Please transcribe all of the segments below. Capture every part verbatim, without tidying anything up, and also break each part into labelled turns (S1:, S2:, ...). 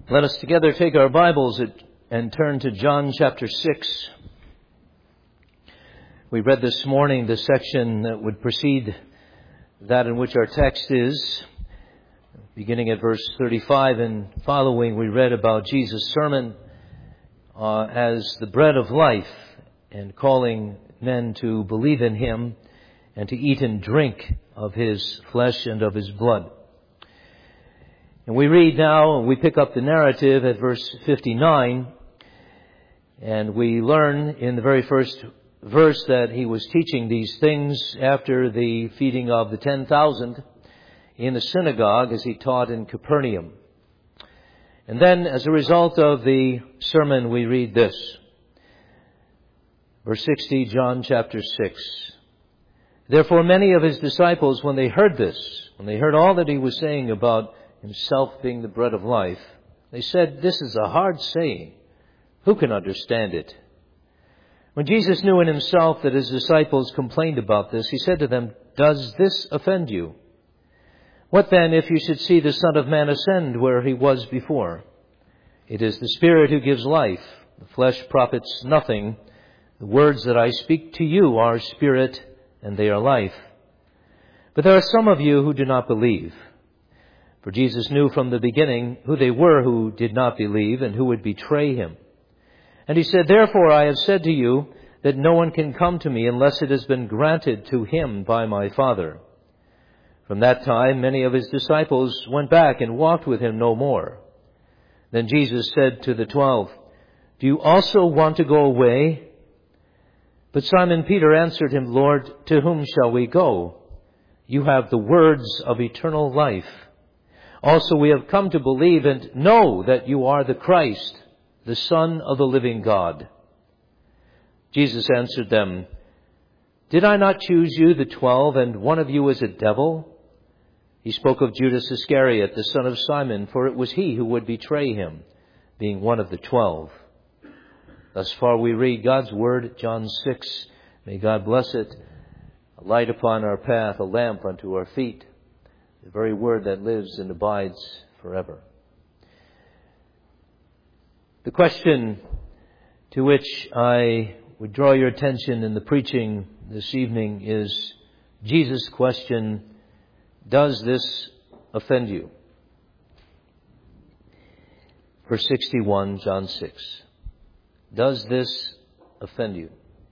S1: Let us together take our Bibles and turn to John chapter six. We read this morning the section that would precede that in which our text is. Beginning at verse thirty-five and following, we read about Jesus' sermon uh, as the bread of life and calling men to believe in Him and to eat and drink of His flesh and of His blood. And we read now, we pick up the narrative at verse fifty-nine, and we learn in the very first verse that He was teaching these things after the feeding of the ten thousand in the synagogue as He taught in Capernaum. And then as a result of the sermon we read this. Verse sixty, John chapter six. Therefore many of His disciples, when they heard this, when they heard all that He was saying about Himself being the bread of life, they said, "This is a hard saying. Who can understand it?" When Jesus knew in Himself that His disciples complained about this, He said to them, "Does this offend you? What then if you should see the Son of Man ascend where He was before? It is the Spirit who gives life. The flesh profits nothing. The words that I speak to you are spirit, and they are life. But there are some of you who do not believe." For Jesus knew from the beginning who they were who did not believe and who would betray Him. And He said, "Therefore I have said to you that no one can come to me unless it has been granted to him by my Father." From that time many of His disciples went back and walked with Him no more. Then Jesus said to the twelve, "Do you also want to go away?" But Simon Peter answered Him, "Lord, to whom shall we go? You have the words of eternal life. Also we have come to believe and know that you are the Christ, the Son of the living God." Jesus answered them, "Did I not choose you, the twelve, and one of you is a devil?" He spoke of Judas Iscariot, the son of Simon, for it was he who would betray Him, being one of the twelve. Thus far we read God's Word, John six. May God bless it, a light upon our path, a lamp unto our feet. The very Word that lives and abides forever. The question to which I would draw your attention in the preaching this evening is Jesus' question, "Does this offend you?" Verse sixty-one, John six. Does this offend you?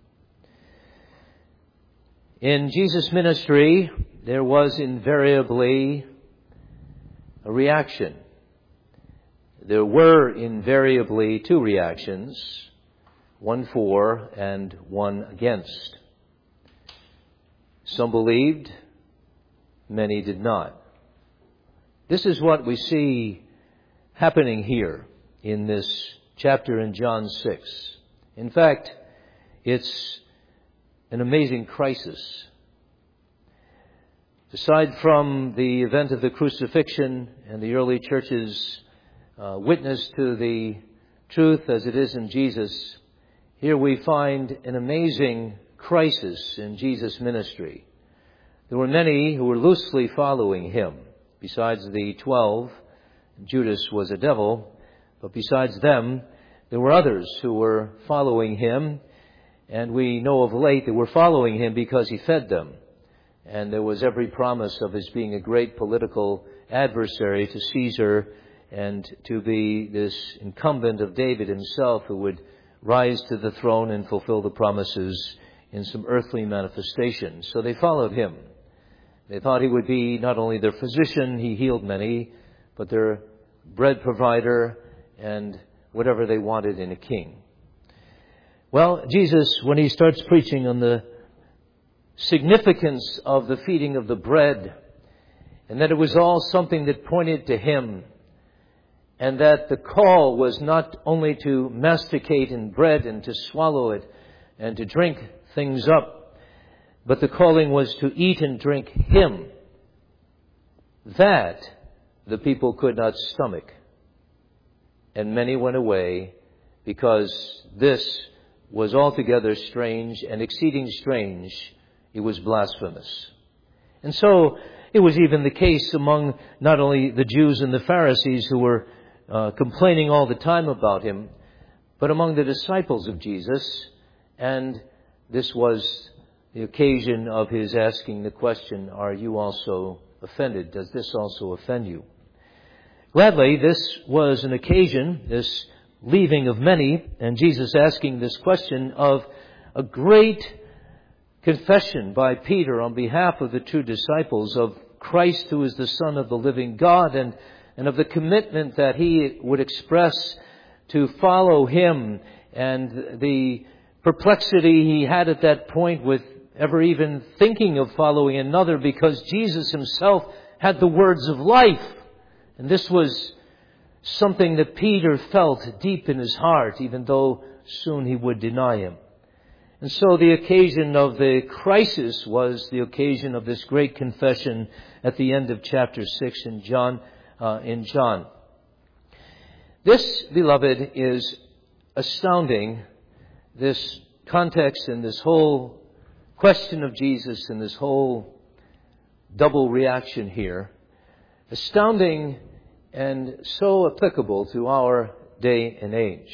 S1: In Jesus' ministry, there was invariably a reaction. There were invariably two reactions, one for and one against. Some believed, many did not. This is what we see happening here in this chapter in John six. In fact, it's an amazing crisis. Aside from the event of the crucifixion and the early church's uh, witness to the truth as it is in Jesus, here we find an amazing crisis in Jesus' ministry. There were many who were loosely following Him. Besides the twelve, Judas was a devil, but besides them, there were others who were following Him, and we know of late they were following Him because He fed them. And there was every promise of His being a great political adversary to Caesar and to be this incumbent of David himself who would rise to the throne and fulfill the promises in some earthly manifestation. So they followed Him. They thought He would be not only their physician, He healed many, but their bread provider and whatever they wanted in a king. Well, Jesus, when He starts preaching on the significance of the feeding of the bread, and that it was all something that pointed to Him, and that the call was not only to masticate in bread and to swallow it and to drink things up, but the calling was to eat and drink Him. That the people could not stomach. And many went away because this was altogether strange and exceeding strange. It was blasphemous. And so it was even the case among not only the Jews and the Pharisees who were uh, complaining all the time about him, but among the disciples of Jesus. And this was the occasion of his asking the question, are you also offended? Does this also offend you? Gladly, this was an occasion, this leaving of many, and Jesus asking this question of a great confession by Peter on behalf of the two disciples of Christ, who is the Son of the living God, and, and of the commitment that he would express to follow him, and the perplexity he had at that point with ever even thinking of following another, because Jesus himself had the words of life. And this was something that Peter felt deep in his heart, even though soon he would deny him. And so the occasion of the crisis was the occasion of this great confession at the end of chapter six in John. Uh, in John. This, beloved, is astounding, this context and this whole question of Jesus and this whole double reaction here. Astounding and so applicable to our day and age.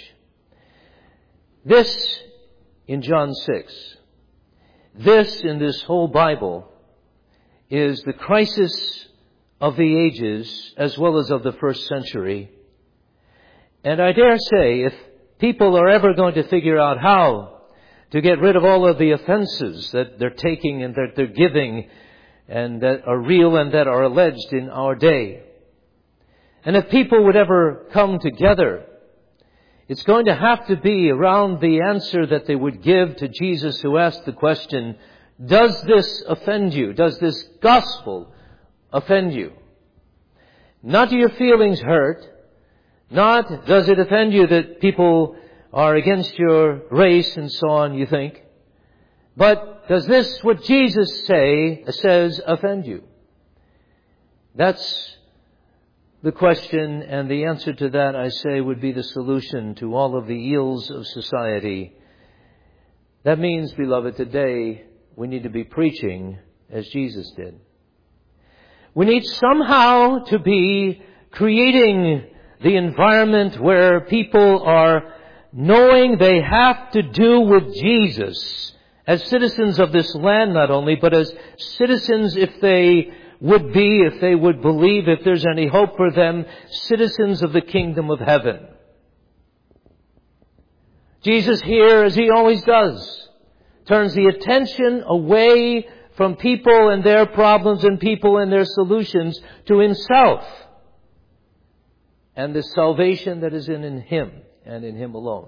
S1: This in John six, this in this whole Bible is the crisis of the ages as well as of the first century. And I dare say, if people are ever going to figure out how to get rid of all of the offenses that they're taking and that they're giving and that are real and that are alleged in our day, and if people would ever come together, it's going to have to be around the answer that they would give to Jesus, who asked the question, does this offend you? Does this gospel offend you? Not do your feelings hurt. Not does it offend you that people are against your race and so on, you think. But does this, what Jesus say, says, offend you? That's the question, and the answer to that, I say, would be the solution to all of the ills of society. That means, beloved, today we need to be preaching as Jesus did. We need somehow to be creating the environment where people are knowing they have to do with Jesus as citizens of this land not only, but as citizens, if they would be, if they would believe, if there's any hope for them, citizens of the kingdom of heaven. Jesus here, as he always does, turns the attention away from people and their problems and people and their solutions to himself and the salvation that is in, in him and in him alone.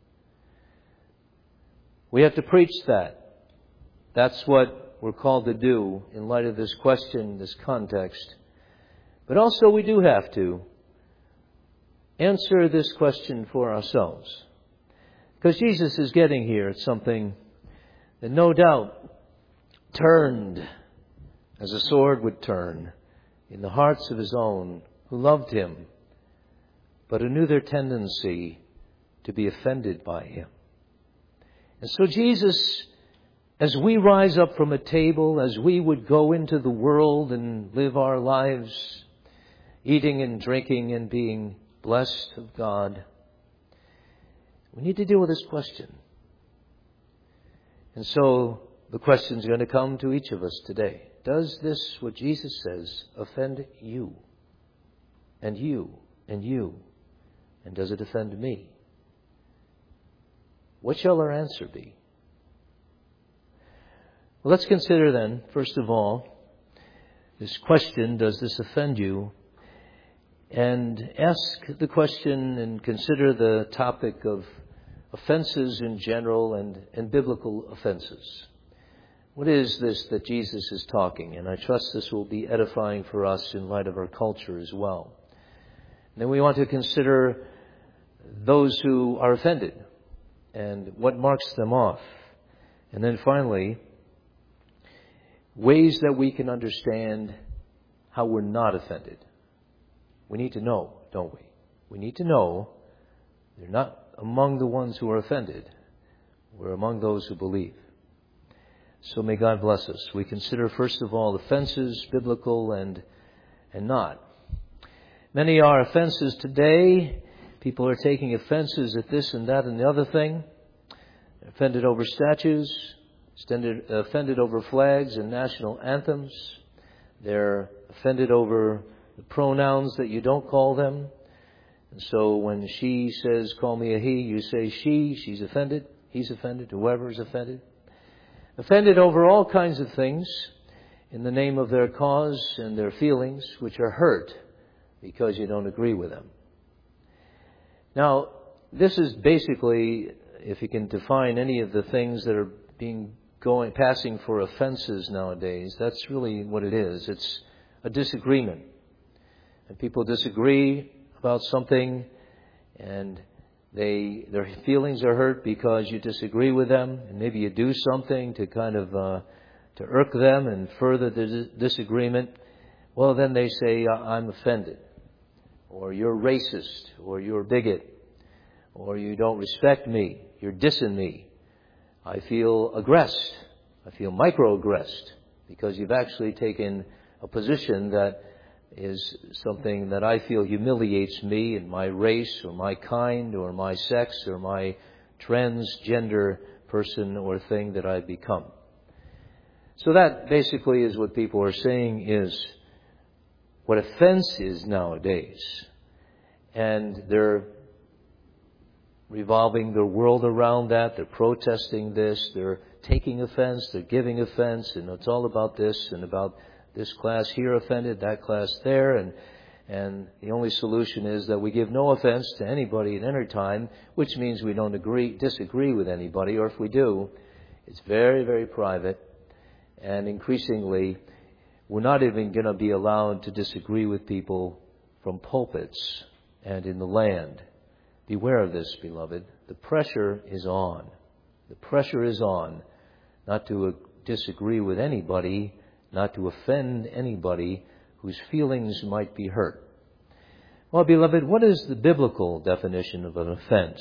S1: We have to preach that. That's what we're called to do in light of this question, this context. But also we do have to answer this question for ourselves. Because Jesus is getting here at something that no doubt turned as a sword would turn in the hearts of his own who loved him, but who knew their tendency to be offended by him. And so Jesus, as we rise up from a table, as we would go into the world and live our lives, eating and drinking and being blessed of God, we need to deal with this question. And so the question is going to come to each of us today. Does this, what Jesus says, offend you? And you? And you? And does it offend me? What shall our answer be? Well, let's consider then, first of all, this question, does this offend you? And ask the question and consider the topic of offenses in general and, and biblical offenses. What is this that Jesus is talking? And I trust this will be edifying for us in light of our culture as well. And then we want to consider those who are offended and what marks them off. And then finally, ways that we can understand how we're not offended. We need to know, don't we? We need to know they're not among the ones who are offended. We're among those who believe. So may God bless us. We consider, first of all, offenses, biblical and, and not. Many are offenses today. People are taking offenses at this and that and the other thing. They're offended over statues, offended, offended over flags and national anthems. They're offended over the pronouns that you don't call them. And so when she says, call me a he, you say she, she's offended, he's offended, whoever is offended. Offended over all kinds of things in the name of their cause and their feelings, which are hurt because you don't agree with them. Now, this is basically, if you can define any of the things that are being going, passing for offenses nowadays, that's really what it is. It's a disagreement. And people disagree about something, and they their feelings are hurt because you disagree with them, and maybe you do something to kind of uh, to irk them and further the disagreement. Well, then they say, I'm offended, or you're racist, or you're a bigot, or you don't respect me, you're dissing me. I feel aggressed, I feel microaggressed, because you've actually taken a position that is something that I feel humiliates me and my race or my kind or my sex or my transgender person or thing that I've become. So that basically is what people are saying is what offense is nowadays. And they're revolving their world around that. They're protesting this. They're taking offense. They're giving offense. And it's all about this and about this class here offended, that class there, and and the only solution is that we give no offense to anybody at any time, which means we don't agree, disagree with anybody, or if we do, it's very, very private, and increasingly, we're not even going to be allowed to disagree with people from pulpits and in the land. Beware of this, beloved. The pressure is on. The pressure is on not to uh, disagree with anybody, not to offend anybody whose feelings might be hurt. Well, beloved, what is the biblical definition of an offense?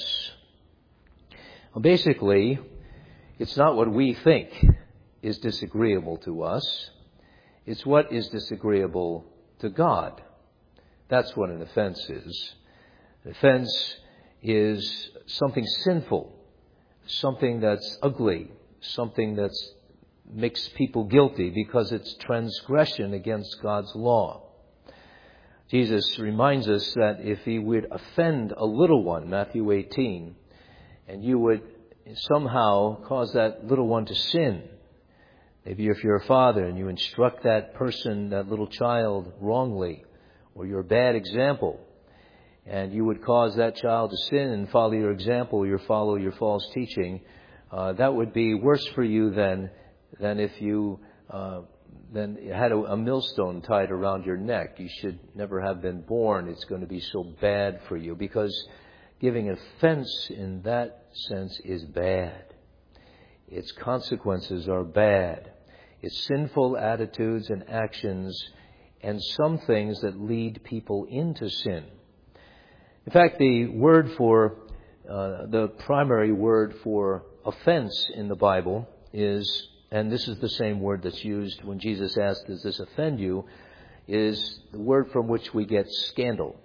S1: Well, basically, it's not what we think is disagreeable to us. It's what is disagreeable to God. That's what an offense is. An offense is something sinful, something that's ugly, something that's makes people guilty because it's transgression against God's law. Jesus reminds us that if he would offend a little one, Matthew eighteen, and you would somehow cause that little one to sin, maybe if you're a father and you instruct that person, that little child, wrongly, or you're a bad example, and you would cause that child to sin and follow your example, or follow your false teaching, uh, that would be worse for you than than if you uh, then had a, a millstone tied around your neck. You should never have been born. It's going to be so bad for you, because giving offense in that sense is bad. Its consequences are bad. It's sinful attitudes and actions and some things that lead people into sin. In fact, the word for, uh, the primary word for offense in the Bible is, and this is the same word that's used when Jesus asked, does this offend you, is the word from which we get scandal.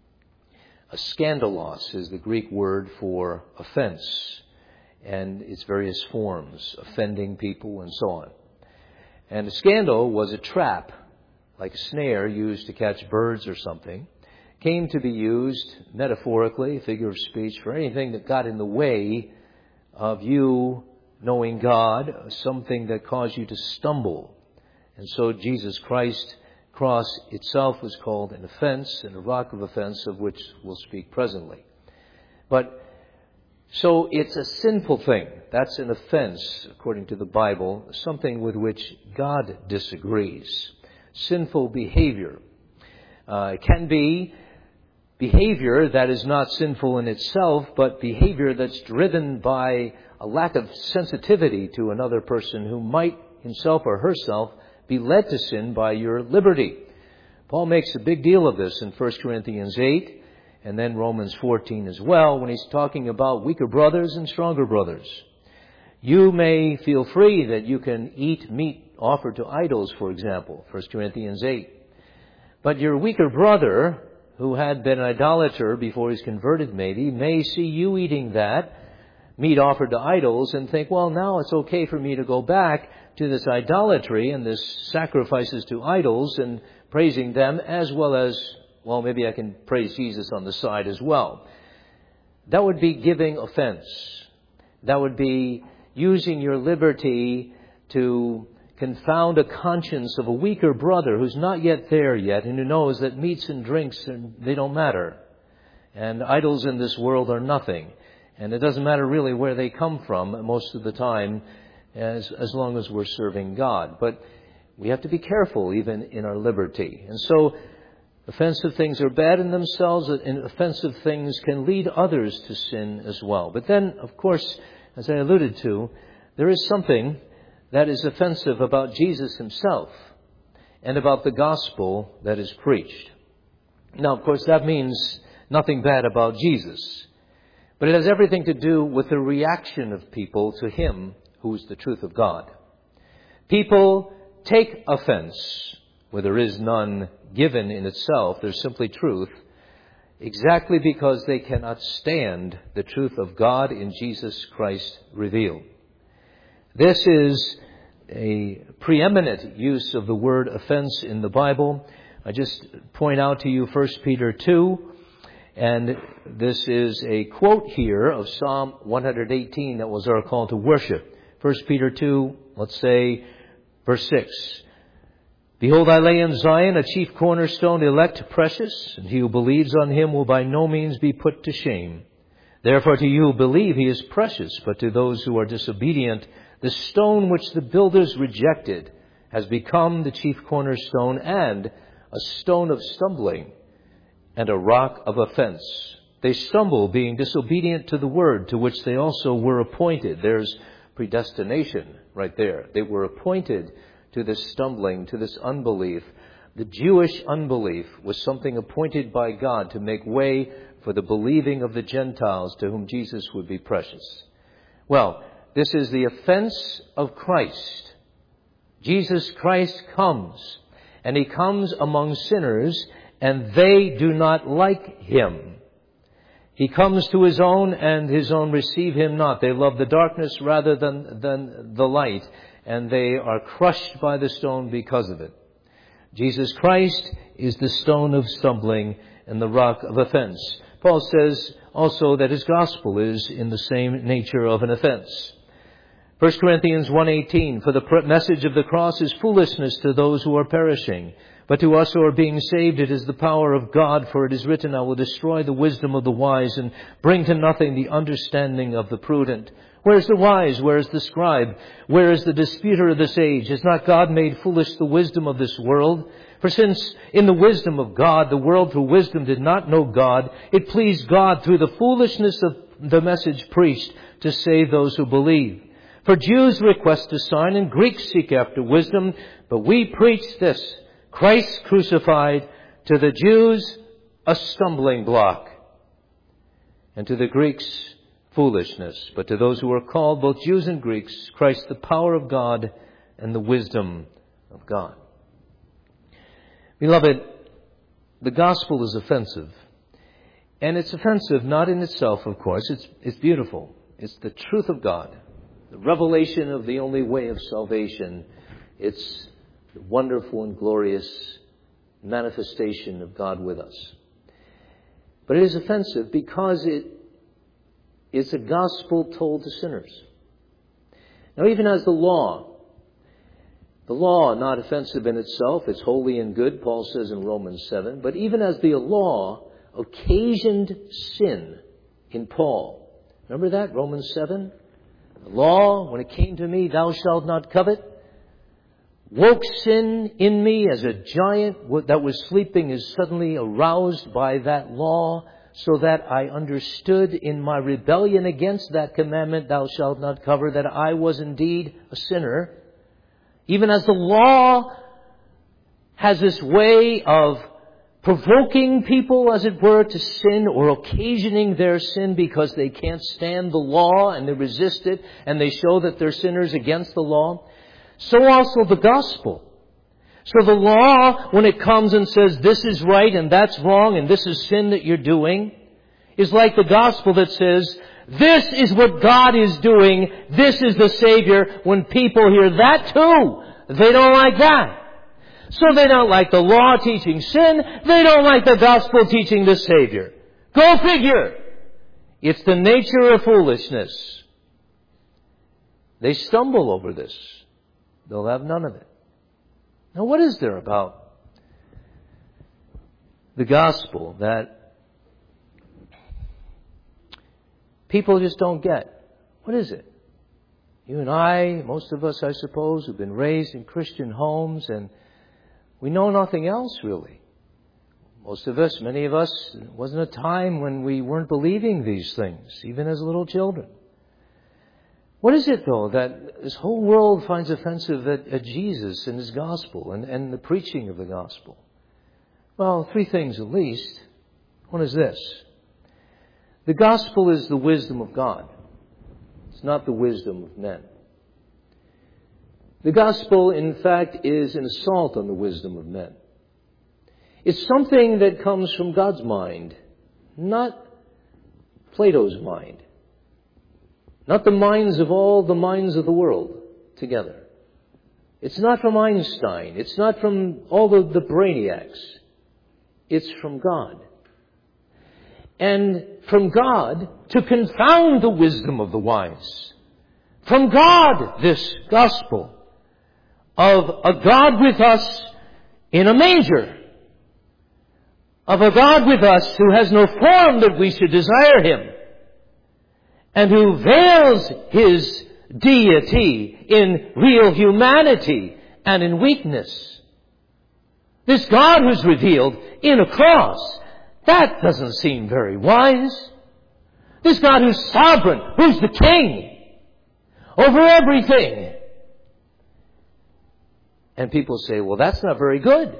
S1: A scandalos is the Greek word for offense, and its various forms, offending people and so on. And a scandal was a trap, like a snare used to catch birds or something, came to be used metaphorically, figure of speech, for anything that got in the way of you knowing God, something that caused you to stumble. And so Jesus Christ's cross itself was called an offense and a rock of offense, of which we'll speak presently. But so it's a sinful thing. That's an offense, according to the Bible, something with which God disagrees. Sinful behavior. Uh, it can be behavior that is not sinful in itself, but behavior that's driven by a lack of sensitivity to another person who might himself or herself be led to sin by your liberty. Paul makes a big deal of this in First Corinthians eight and then Romans fourteen as well, when he's talking about weaker brothers and stronger brothers. You may feel free that you can eat meat offered to idols, for example, First Corinthians eight. But your weaker brother, who had been an idolater before he's converted maybe, may see you eating that meat offered to idols and think, well, now it's okay for me to go back to this idolatry and this sacrifices to idols and praising them, as well as, well, maybe I can praise Jesus on the side as well. That would be giving offense. That would be using your liberty to confound a conscience of a weaker brother who's not yet there yet and who knows that meats and drinks, they don't matter. And idols in this world are nothing. And it doesn't matter really where they come from most of the time, as, as long as we're serving God. But we have to be careful even in our liberty. And so offensive things are bad in themselves, and offensive things can lead others to sin as well. But then, of course, as I alluded to, there is something that is offensive about Jesus himself and about the gospel that is preached. Now, of course, that means nothing bad about Jesus. But it has everything to do with the reaction of people to him who is the truth of God. People take offense where there is none given in itself. There's simply truth, exactly because they cannot stand the truth of God in Jesus Christ revealed. This is a preeminent use of the word offense in the Bible. I just point out to you First Peter two. And this is a quote here of Psalm one eighteen that was our call to worship. First Peter two, let's say, verse six. Behold, I lay in Zion a chief cornerstone, elect, precious, and he who believes on him will by no means be put to shame. Therefore to you who believe he is precious, but to those who are disobedient, the stone which the builders rejected has become the chief cornerstone and a stone of stumbling and a rock of offense. They stumble, being disobedient to the word to which they also were appointed. There's predestination right there. They were appointed to this stumbling, to this unbelief. The Jewish unbelief was something appointed by God to make way for the believing of the Gentiles to whom Jesus would be precious. Well, this is the offense of Christ. Jesus Christ comes, and he comes among sinners, and they do not like him. He comes to his own, and his own receive him not. They love the darkness rather than, than the light, and they are crushed by the stone because of it. Jesus Christ is the stone of stumbling and the rock of offense. Paul says also that his gospel is in the same nature of an offense. First Corinthians one eighteen, for the message of the cross is foolishness to those who are perishing. But to us who are being saved, it is the power of God, for it is written, I will destroy the wisdom of the wise and bring to nothing the understanding of the prudent. Where is the wise? Where is the scribe? Where is the disputer of this age? Has not God made foolish the wisdom of this world? For since in the wisdom of God, the world through wisdom did not know God, it pleased God through the foolishness of the message preached to save those who believe. For Jews request a sign and Greeks seek after wisdom, but we preach this, Christ crucified, to the Jews a stumbling block, and to the Greeks foolishness. But to those who are called, both Jews and Greeks, Christ the power of God and the wisdom of God. Beloved, the gospel is offensive. And it's offensive not in itself, of course. It's, it's beautiful. It's the truth of God, the revelation of the only way of salvation. It's the wonderful and glorious manifestation of God with us. But it is offensive because it is a gospel told to sinners. Now, even as the law, the law not offensive in itself, it's holy and good, Paul says in Romans seven, but even as the law occasioned sin in Paul. Remember that, Romans seven? The law, when it came to me, thou shalt not covet, woke sin in me as a giant that was sleeping is suddenly aroused by that law, so that I understood in my rebellion against that commandment, thou shalt not covet, that I was indeed a sinner. Even as the law has this way of provoking people, as it were, to sin or occasioning their sin because they can't stand the law and they resist it and they show that they're sinners against the law, so also the gospel. So the law, when it comes and says this is right and that's wrong and this is sin that you're doing, is like the gospel that says, this is what God is doing, this is the Savior. When people hear that too, they don't like that. So they don't like the law teaching sin, they don't like the gospel teaching the Savior. Go figure! It's the nature of foolishness. They stumble over this. They'll have none of it. Now what is there about the gospel that people just don't get? What is it? You and I, most of us I suppose, have been raised in Christian homes and we know nothing else really. Most of us, many of us, it wasn't a time when we weren't believing these things, even as little children. What is it, though, that this whole world finds offensive at, at Jesus and His gospel and, and the preaching of the gospel? Well, three things at least. One is this. The gospel is the wisdom of God. It's not the wisdom of men. The gospel, in fact, is an assault on the wisdom of men. It's something that comes from God's mind, not Plato's mind. Not the minds of all the minds of the world together. It's not from Einstein. It's not from all the, the brainiacs. It's from God. And from God to confound the wisdom of the wise. From God, this gospel of a God with us in a manger. Of a God with us who has no form that we should desire Him. And who veils His deity in real humanity and in weakness. This God who's revealed in a cross, that doesn't seem very wise. This God who's sovereign, who's the king over everything. And people say, well, that's not very good.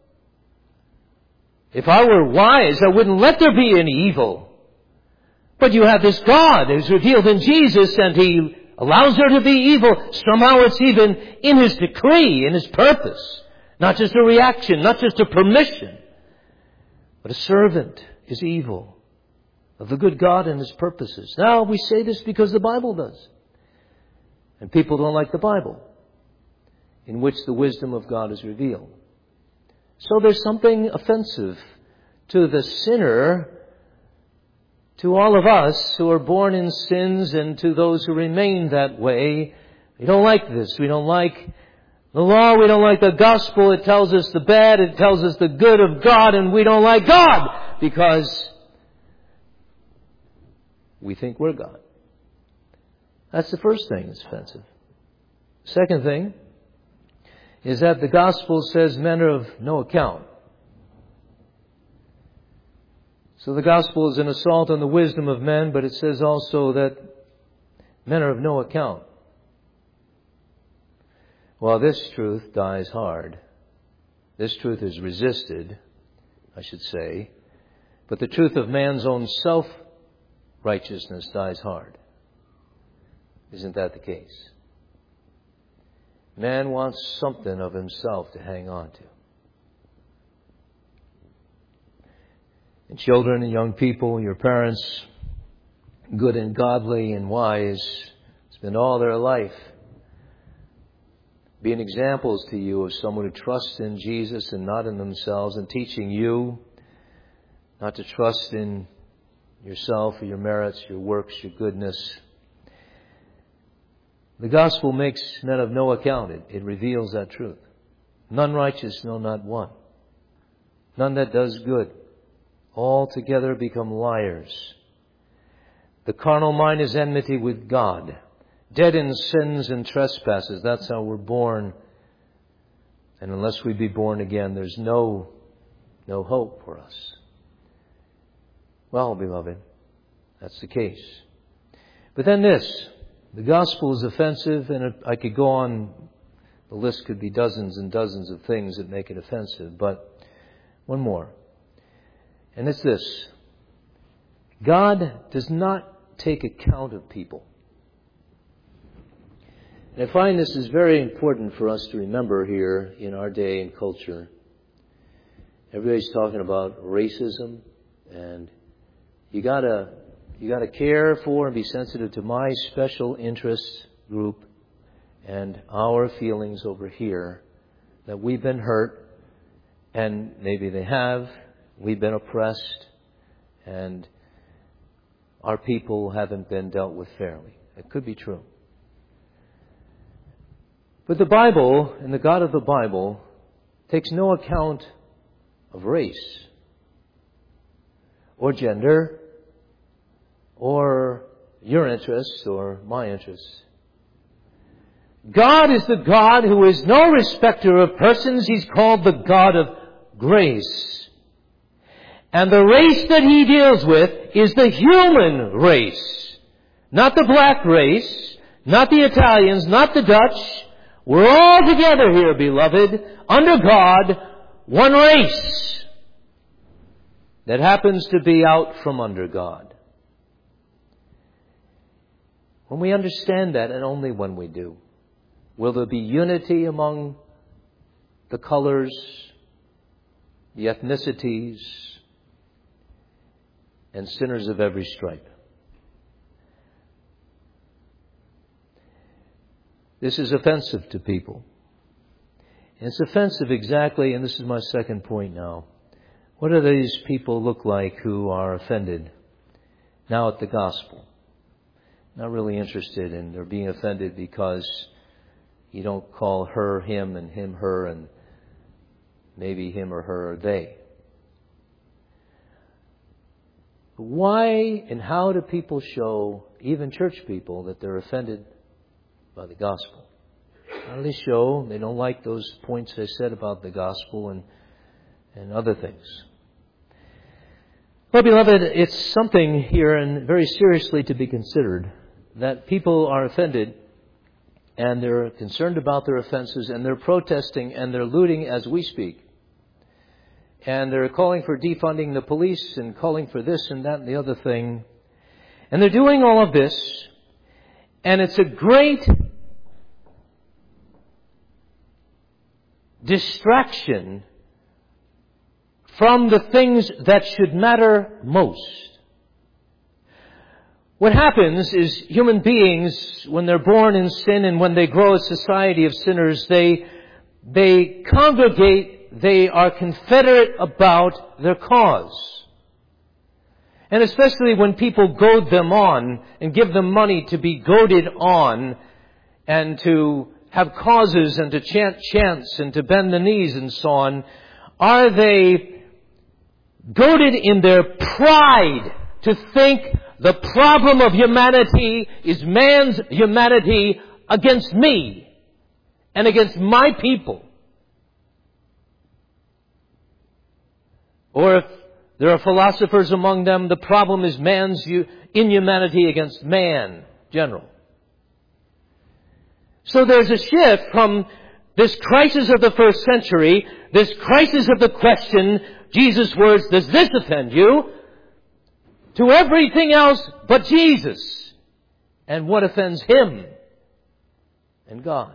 S1: If I were wise, I wouldn't let there be any evil. But you have this God who's revealed in Jesus and He allows there to be evil. Somehow it's even in His decree, in His purpose. Not just a reaction, not just a permission. But a servant is evil of the good God and His purposes. Now we say this because the Bible does. And people don't like the Bible, in which the wisdom of God is revealed. So there's something offensive to the sinner, to all of us who are born in sins and to those who remain that way. We don't like this. We don't like the law. We don't like the gospel. It tells us the bad. It tells us the good of God. And we don't like God because we think we're God. That's the first thing that's offensive. Second thing is that the gospel says men are of no account. So the gospel is an assault on the wisdom of men, but it says also that men are of no account. Well, this truth dies hard. This truth is resisted, I should say. But the truth of man's own self-righteousness dies hard. Isn't that the case? Man wants something of himself to hang on to. And children and young people, your parents, good and godly and wise, spend all their life being examples to you of someone who trusts in Jesus and not in themselves, and teaching you not to trust in yourself or your merits, your works, your goodness. The gospel makes men of no account. It, it reveals that truth. None righteous, no, not one. None that does good. All together become liars. The carnal mind is enmity with God. Dead in sins and trespasses. That's how we're born. And unless we be born again, there's no, no hope for us. Well, beloved, that's the case. But then this. The gospel is offensive, and I could go on. The list could be dozens and dozens of things that make it offensive. But one more. And it's this. God does not take account of people. And I find this is very important for us to remember here in our day and culture. Everybody's talking about racism, and you gotta you gotta care for and be sensitive to my special interest group and our feelings over here that we've been hurt, and maybe they have. We've been oppressed, and our people haven't been dealt with fairly. It could be true. But the Bible and the God of the Bible takes no account of race or gender or your interests or my interests. God is the God who is no respecter of persons. He's called the God of grace. And the race that He deals with is the human race. Not the black race, not the Italians, not the Dutch. We're all together here, beloved, under God, one race that happens to be out from under God. When we understand that, and only when we do, will there be unity among the colors, the ethnicities, and sinners of every stripe. This is offensive to people. And it's offensive exactly, and this is my second point now. What do these people look like who are offended now at the gospel? Not really interested in, they're being offended because you don't call her him and him her and maybe him or her or they. Why and how do people show, even church people, that they're offended by the gospel? How do they show they don't like those points I said about the gospel and and other things? Well, beloved, it's something here and very seriously to be considered that people are offended and they're concerned about their offenses and they're protesting and they're looting as we speak. And they're calling for defunding the police and calling for this and that and the other thing. And they're doing all of this. And it's a great distraction from the things that should matter most. What happens is human beings, when they're born in sin and when they grow a society of sinners, they, they congregate, they are confederate about their cause. And especially when people goad them on and give them money to be goaded on and to have causes and to chant chants and to bend the knees and so on, are they goaded in their pride to think the problem of humanity is man's humanity against me and against my people? Or if there are philosophers among them, the problem is man's inhumanity against man, general. So there's a shift from this crisis of the first century, this crisis of the question, Jesus' words, does this offend you? To everything else but Jesus and what offends Him and God.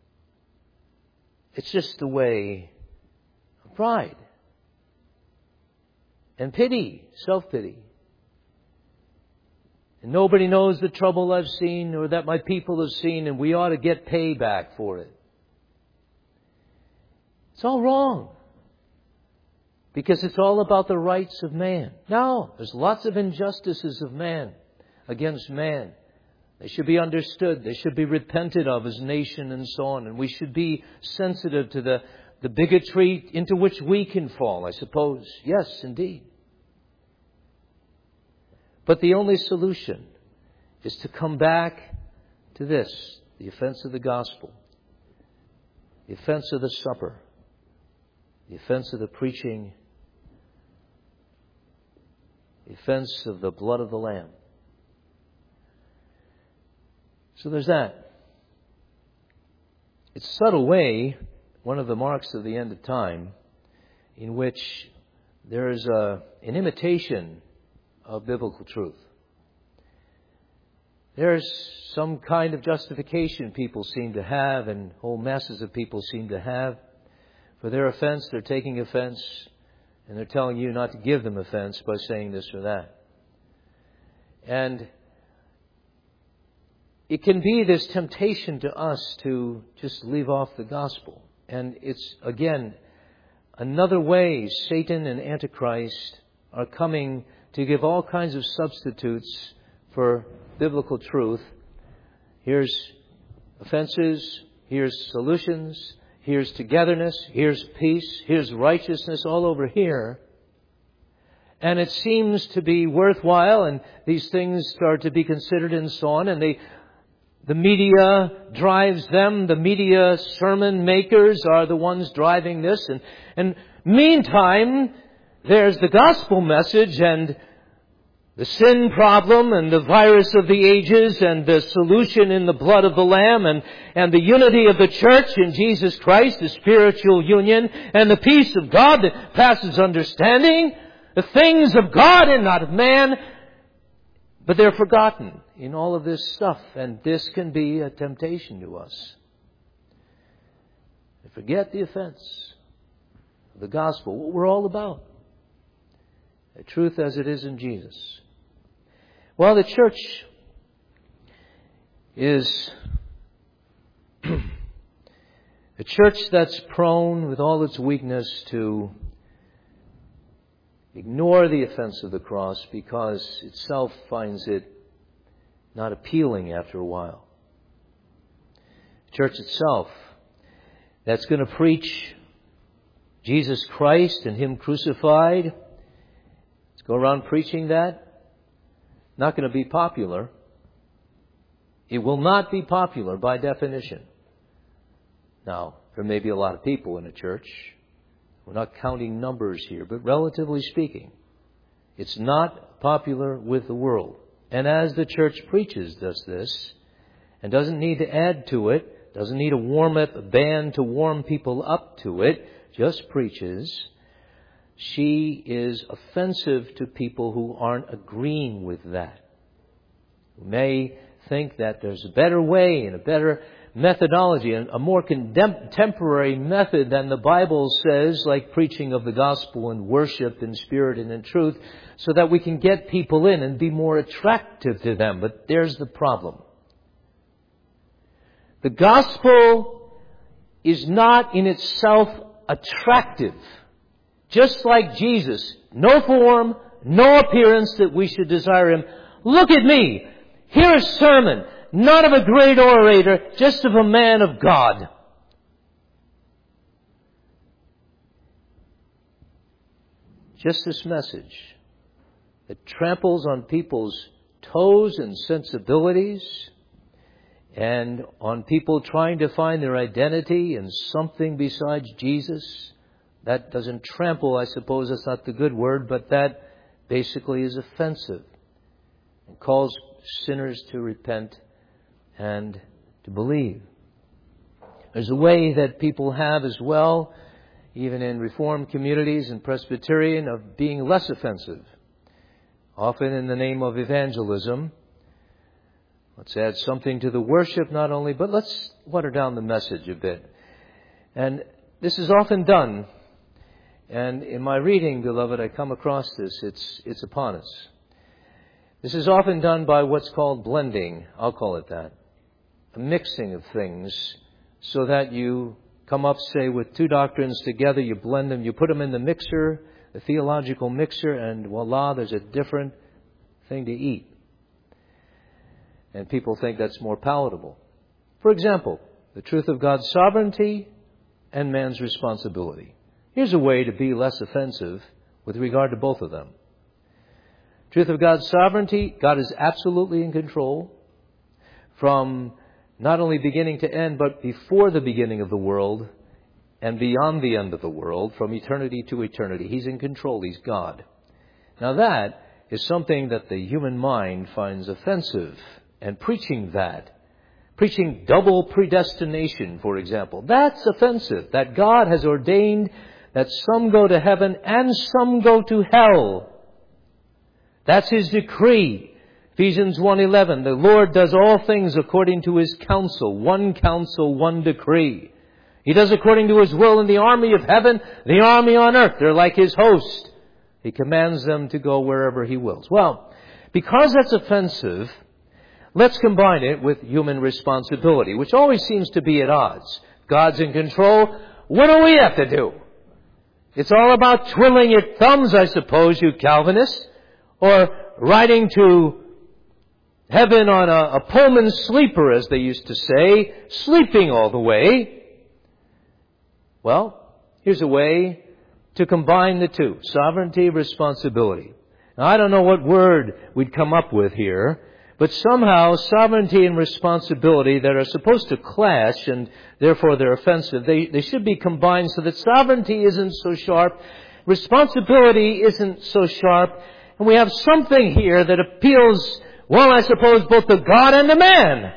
S1: It's just the way of pride and pity, self-pity. And nobody knows the trouble I've seen or that my people have seen, and we ought to get payback for it. It's all wrong. Because it's all about the rights of man. No, there's lots of injustices of man against man. They should be understood. They should be repented of as a nation and so on. And we should be sensitive to the, the bigotry into which we can fall, I suppose. Yes, indeed. But the only solution is to come back to this, the offense of the gospel, the offense of the supper, the offense of the preaching, the offense of the blood of the Lamb. So there's that. It's a subtle way, one of the marks of the end of time, in which there is a, an imitation of biblical truth. There's some kind of justification people seem to have, and whole masses of people seem to have. For their offense, they're taking offense, and they're telling you not to give them offense by saying this or that. And it can be this temptation to us to just leave off the gospel. And it's, again, another way Satan and Antichrist are coming to give all kinds of substitutes for biblical truth. Here's offenses, here's solutions, here's togetherness, here's peace, here's righteousness all over here. And it seems to be worthwhile, and these things start to be considered and so on, and they, the media drives them. The media sermon makers are the ones driving this. And, and meantime, there's the gospel message and the sin problem and the virus of the ages and the solution in the blood of the Lamb and, and the unity of the church in Jesus Christ, the spiritual union, and the peace of God that passes understanding, the things of God and not of man. But they're forgotten in all of this stuff, and this can be a temptation to us. To forget the offense of the gospel, what we're all about. The truth as it is in Jesus. Well, the church is a church that's prone, with all its weakness, to ignore the offense of the cross because itself finds it not appealing after a while. The church itself that's going to preach Jesus Christ and Him crucified, let's go around preaching that, not going to be popular. It will not be popular by definition. Now, there may be a lot of people in a church. We're not counting numbers here, but relatively speaking, it's not popular with the world. And as the church preaches does this, and doesn't need to add to it, doesn't need a warm-up band to warm people up to it, just preaches, she is offensive to people who aren't agreeing with that. Who may think that there's a better way and a better methodology, and a more contemporary method than the Bible says, like preaching of the gospel and worship in spirit and in truth, so that we can get people in and be more attractive to them. But there's the problem. The gospel is not in itself attractive. Just like Jesus, no form, no appearance that we should desire Him. Look at me. Hear a sermon. Not of a great orator, just of a man of God. Just this message that tramples on people's toes and sensibilities, and on people trying to find their identity in something besides Jesus. That doesn't trample, I suppose that's not the good word, but that basically is offensive and calls sinners to repent and to believe. There's a way that people have as well, even in Reformed communities and Presbyterian, of being less offensive. Often in the name of evangelism. Let's add something to the worship not only, but let's water down the message a bit. And this is often done. And in my reading, beloved, I come across this. It's, it's upon us. This is often done by what's called blending. I'll call it that. A mixing of things so that you come up, say, with two doctrines together, you blend them, you put them in the mixer, the theological mixer, and voila, there's a different thing to eat. And people think that's more palatable. For example, the truth of God's sovereignty and man's responsibility. Here's a way to be less offensive with regard to both of them. Truth of God's sovereignty, God is absolutely in control from not only beginning to end, but before the beginning of the world and beyond the end of the world, from eternity to eternity. He's in control. He's God. Now that is something that the human mind finds offensive. And preaching that, preaching double predestination, for example, that's offensive. That God has ordained that some go to heaven and some go to hell. That's His decree. Ephesians one eleven, the Lord does all things according to His counsel. One counsel, one decree. He does according to His will in the army of heaven, the army on earth. They're like His host. He commands them to go wherever He wills. Well, because that's offensive, let's combine it with human responsibility, which always seems to be at odds. God's in control. What do we have to do? It's all about twiddling your thumbs, I suppose, you Calvinists, or riding to heaven on a, a Pullman sleeper, as they used to say, sleeping all the way. Well, here's a way to combine the two, sovereignty, responsibility. Now, I don't know what word we'd come up with here, but somehow sovereignty and responsibility that are supposed to clash and therefore they're offensive, they, they should be combined so that sovereignty isn't so sharp, responsibility isn't so sharp, and we have something here that appeals, well, I suppose, both to God and to man.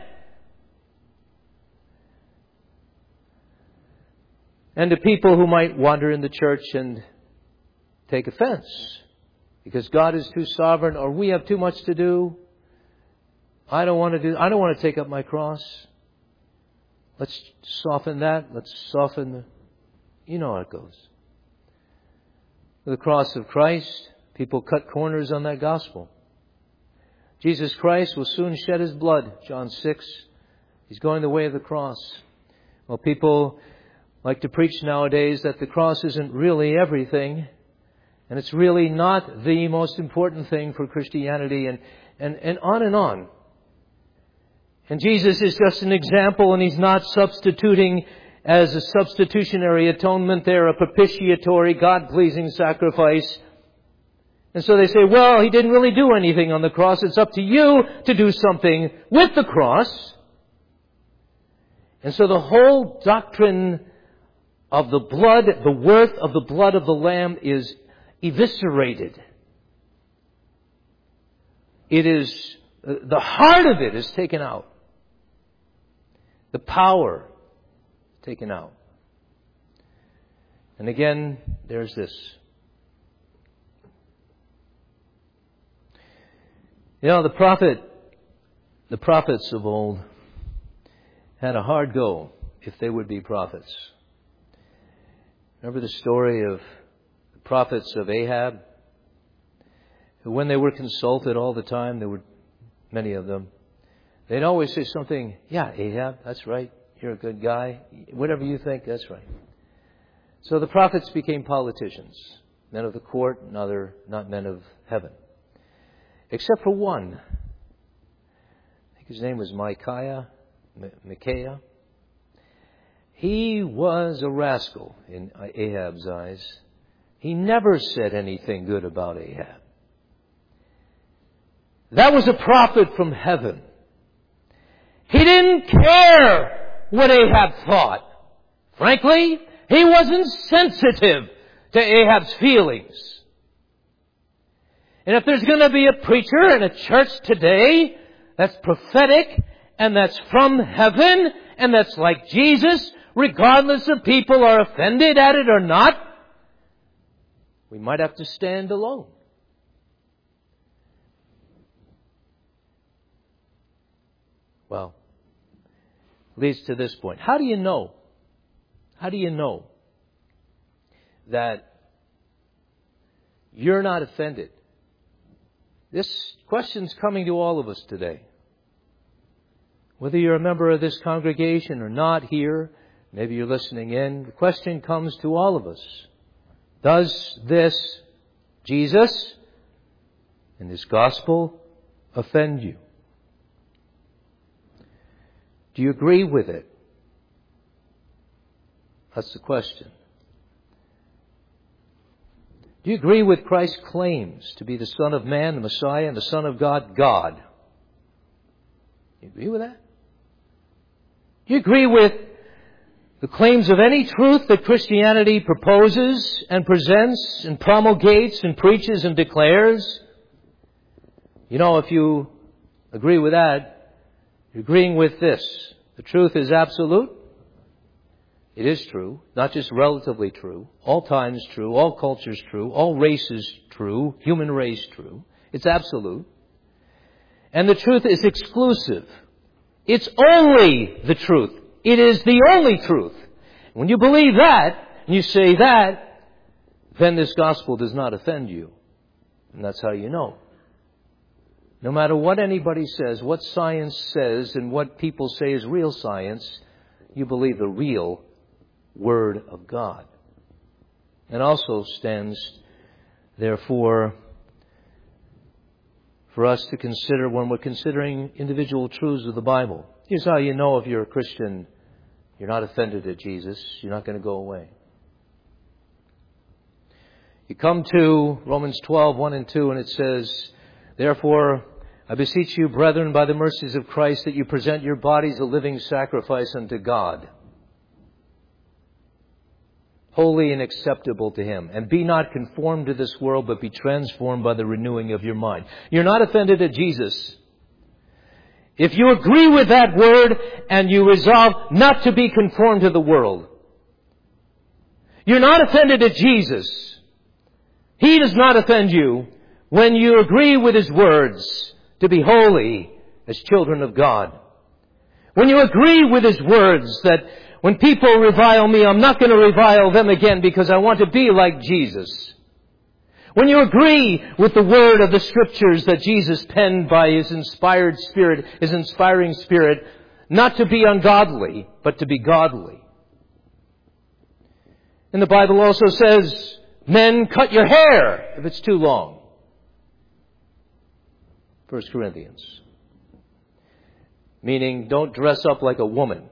S1: And to people who might wander in the church and take offense because God is too sovereign or we have too much to do. I don't want to do, I don't want to take up my cross. Let's soften that. Let's soften the, you know how it goes. The cross of Christ, people cut corners on that gospel. Jesus Christ will soon shed His blood, John six. He's going the way of the cross. Well, people like to preach nowadays that the cross isn't really everything, and it's really not the most important thing for Christianity, and, and, and on and on. And Jesus is just an example, and He's not substituting as a substitutionary atonement there, a propitiatory, God-pleasing sacrifice. And so they say, well, He didn't really do anything on the cross. It's up to you to do something with the cross. And so the whole doctrine of the blood, the worth of the blood of the Lamb is eviscerated. It is, the heart of it is taken out. The power taken out. And again, there's this. You know, the prophet, the prophets of old had a hard go if they would be prophets. Remember the story of the prophets of Ahab? Who, when they were consulted all the time, there were many of them, they'd always say something, yeah, Ahab, that's right. You're a good guy. Whatever you think, that's right. So the prophets became politicians, men of the court and other, not men of heaven. Except for one. I think his name was Micaiah, Micaiah. He was a rascal in Ahab's eyes. He never said anything good about Ahab. That was a prophet from heaven. He didn't care what Ahab thought. Frankly, he wasn't sensitive to Ahab's feelings. And if there's going to be a preacher in a church today that's prophetic and that's from heaven and that's like Jesus, regardless if people are offended at it or not, we might have to stand alone. Well, leads to this point. How do you know? How do you know that you're not offended? This question's coming to all of us today. Whether you're a member of this congregation or not here, maybe you're listening in, the question comes to all of us. Does this Jesus and His gospel offend you? Do you agree with it? That's the question. Do you agree with Christ's claims to be the Son of Man, the Messiah, and the Son of God, God? Do you agree with that? Do you agree with the claims of any truth that Christianity proposes and presents and promulgates and preaches and declares? You know, if you agree with that, you're agreeing with this. The truth is absolute. It is true, not just relatively true. All times true, all cultures true, all races true, human race true. It's absolute. And the truth is exclusive. It's only the truth. It is the only truth. When you believe that, and you say that, then this gospel does not offend you. And that's how you know. No matter what anybody says, what science says, and what people say is real science, you believe the real Word of God. And also stands, therefore, for us to consider when we're considering individual truths of the Bible. Here's how you know if you're a Christian, you're not offended at Jesus, you're not going to go away. You come to Romans twelve, one and two, and it says, therefore, I beseech you, brethren, by the mercies of Christ, that you present your bodies a living sacrifice unto God, holy and acceptable to Him. And be not conformed to this world, but be transformed by the renewing of your mind. You're not offended at Jesus. If you agree with that word and you resolve not to be conformed to the world, you're not offended at Jesus. He does not offend you when you agree with His words to be holy as children of God. When you agree with His words that when people revile me, I'm not going to revile them again because I want to be like Jesus. When you agree with the word of the Scriptures that Jesus penned by His inspired Spirit, His inspiring Spirit, not to be ungodly, but to be godly. And the Bible also says, men, cut your hair if it's too long. First Corinthians. Meaning, don't dress up like a woman.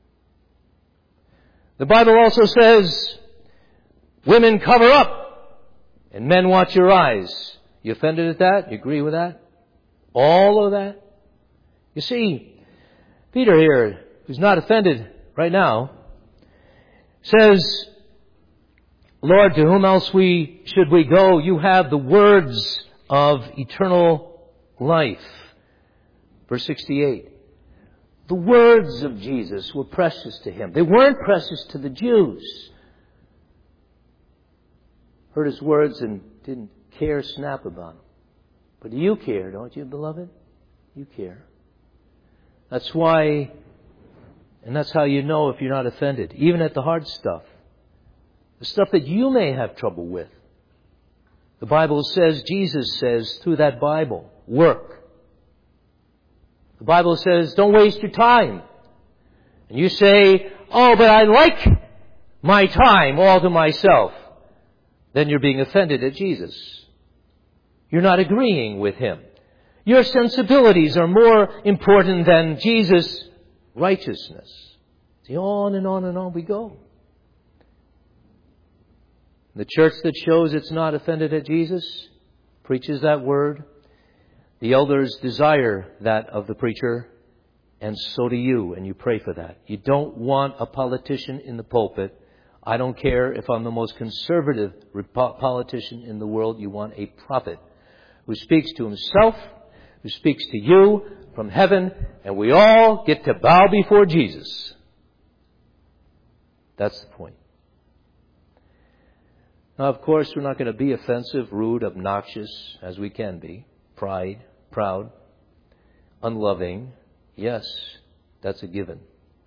S1: The Bible also says, women, cover up, and men, watch your eyes. You offended at that? You agree with that? All of that? You see, Peter here, who's not offended right now, says, Lord, to whom else we should we go? You have the words of eternal life. Verse sixty-eight. The words of Jesus were precious to Him. They weren't precious to the Jews. Heard His words and didn't care snap about them. But you care, don't you, beloved? You care. That's why, and that's how you know if you're not offended. Even at the hard stuff. The stuff that you may have trouble with. The Bible says, Jesus says through that Bible, work. The Bible says, don't waste your time. And you say, oh, but I like my time all to myself. Then you're being offended at Jesus. You're not agreeing with Him. Your sensibilities are more important than Jesus' righteousness. See, on and on and on we go. The church that shows it's not offended at Jesus preaches that word. The elders desire that of the preacher, and so do you, and you pray for that. You don't want a politician in the pulpit. I don't care if I'm the most conservative politician in the world. You want a prophet who speaks to himself, who speaks to you from heaven, and we all get to bow before Jesus. That's the point. Now, of course, we're not going to be offensive, rude, obnoxious, as we can be. Pride, proud, unloving. Yes, that's a given.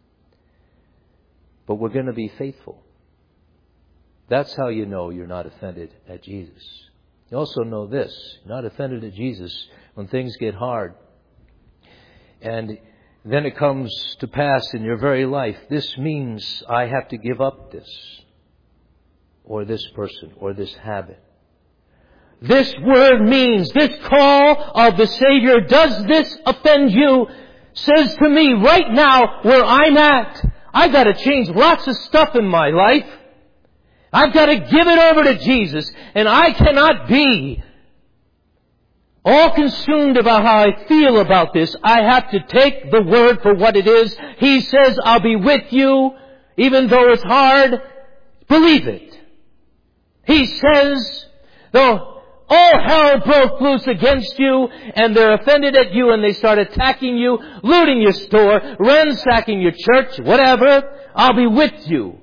S1: But we're going to be faithful. That's how you know you're not offended at Jesus. You also know this. You're not offended at Jesus when things get hard. And then it comes to pass in your very life. This means I have to give up this. Or this person, or this habit. This word means, this call of the Savior, does this offend you? Says to me right now where I'm at, I've got to change lots of stuff in my life. I've got to give it over to Jesus. And I cannot be all consumed about how I feel about this. I have to take the word for what it is. He says, I'll be with you, even though it's hard. Believe it. He says, though all hell broke loose against you, and they're offended at you, and they start attacking you, looting your store, ransacking your church, whatever, I'll be with you.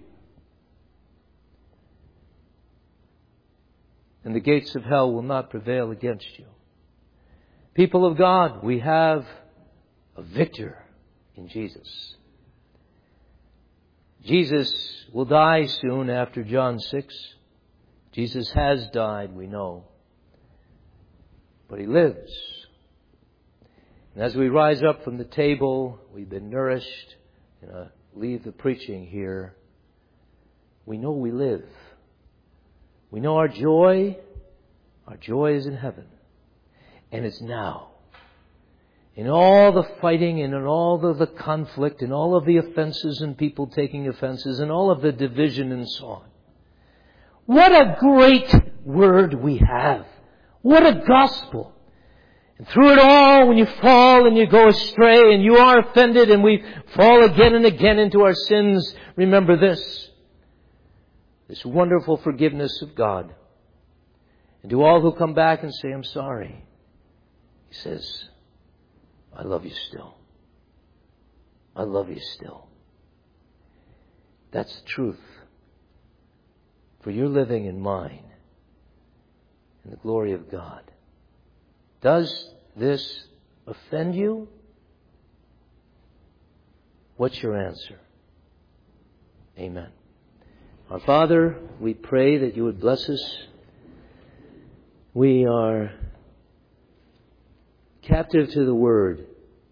S1: And the gates of hell will not prevail against you. People of God, we have a victor in Jesus. Jesus will die soon after John six. Jesus has died, we know. But He lives. And as we rise up from the table, we've been nourished, and uh, leave the preaching here, we know we live. We know our joy, our joy is in heaven. And it's now. In all the fighting and in all the, the conflict and all of the offenses and people taking offenses and all of the division and so on. What a great word we have. What a gospel. And through it all, when you fall and you go astray and you are offended and we fall again and again into our sins, remember this. This wonderful forgiveness of God. And to all who come back and say, I'm sorry, He says, I love you still. I love you still. That's the truth. For you're living in mine, in the glory of God. Does this offend you? What's your answer? Amen. Our Father, we pray that you would bless us. We are captive to the Word.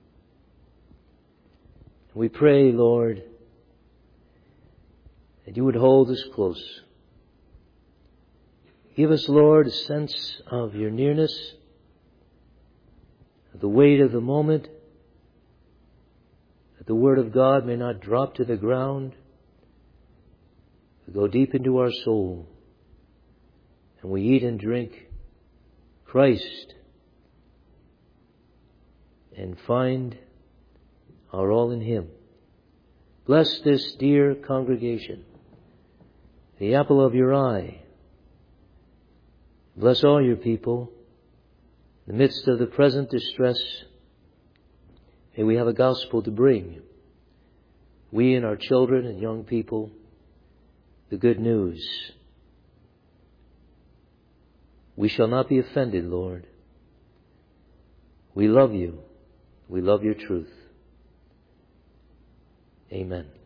S1: We pray, Lord, that you would hold us close. Give us, Lord, a sense of your nearness, of the weight of the moment, that the Word of God may not drop to the ground, but go deep into our soul, and we eat and drink Christ and find our all in Him. Bless this dear congregation, the apple of your eye. Bless all your people. In the midst of the present distress, may we have a gospel to bring. We and our children and young people, the good news. We shall not be offended, Lord. We love you. We love your truth. Amen.